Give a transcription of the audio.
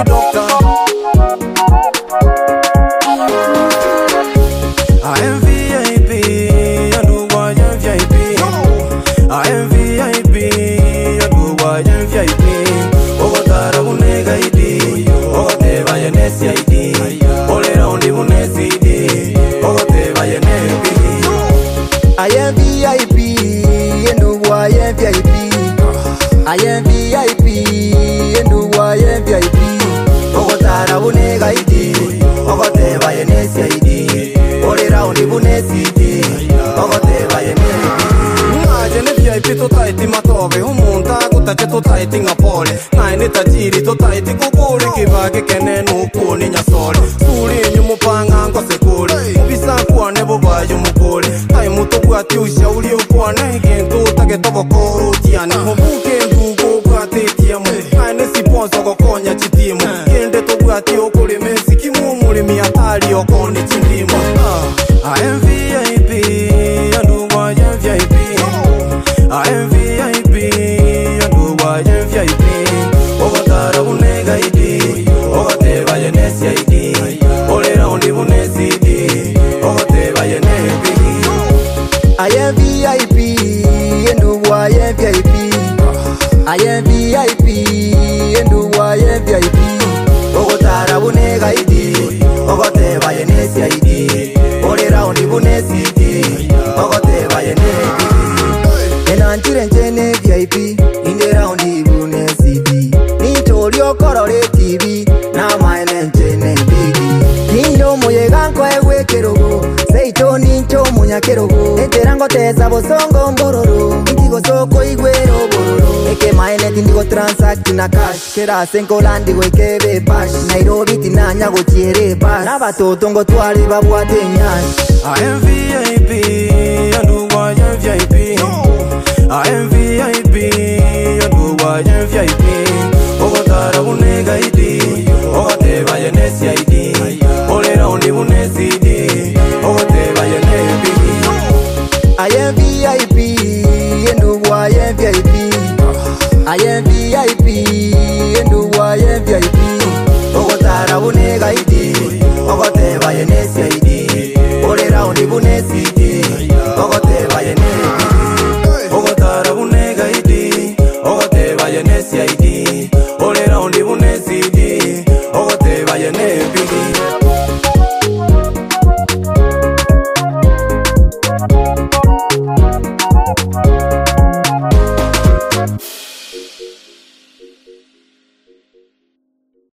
the doctor. I am VIP, and do why I'm VIP. I am VIP, and do why I'm VIP. Oh, that I will make ID. Oh, they buy an SID. All around the SID. Oh, they buy an SID. I am VIP, and do why I'm VIP. I am VIP, and do why I'm VIP. Oh, that I will make ID. Oh, they buy an SID. All around the SID. Oh, they buy an SID. VIP totaiti matove humunta kutache totaiti ngapole naine tajiri totaiti kukuli kibage kenenu kuni nyasole suli nyumupanga ngosekuli ubisa kuane bobayo mukuli tai muto bwati ushauri ukwane kintu take toboko utiane mubuke ndugo bwati tiamu naine siponzo gokonya chitimu kende tobwati okuli mesi kimumuli miatali okoni chindimo I am VIP and why I'm VIP. I am VIP, and do why I'm VIP. Over that I will make ID. Over there by an SID. All around the SID. Over there by an SID. I am VIP, and do why I'm VIP. I am VIP, and do why I'm VIP. Over that I will make ID. Over there by an SID. All around the SID. Over there by an SID. Children VIP in the round the city. Ninto your color TV. Now my name biggie. Kindo moyeganko ewe kerogo. Say to ninto munya kerogo. Enterango tesa bosongo mbororo. Intigo soko igwero bororo. Eke mainet indigo transact na cash. Kera senko landi we kebe pash. Nairobi tinanya go chiere pass. Nabato tongo tuari babwate nyash. I am VIP and do why I'm VIP. I am VIP, and do why I'm VIP. Over that I will make ID. Over there by an SID. All around the SID. Over there by an SID. I am VIP, and do why I'm VIP. I am VIP, and do why I'm VIP. Over that I will make ID. Over there by an SID. All around the SID. Over there by an SID. SID, all around the SID, over there by an SID.